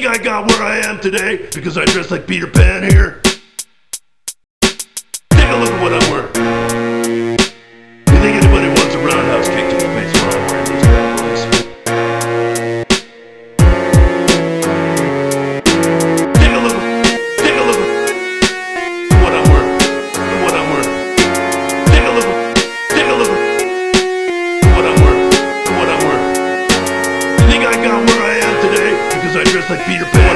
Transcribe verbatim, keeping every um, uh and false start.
think I got where I am today because I dress like Peter Pan here? Take a look at what I'm wearing. You think anybody wants a roundhouse kick to the face while I'm wearing these bad boys? Take a look, take a look at what I'm wearing, at what I'm wearing. Take a look, take a look at what I'm wearing, at what I'm wearing. You think I got where I am today because I dress like Peter Pan?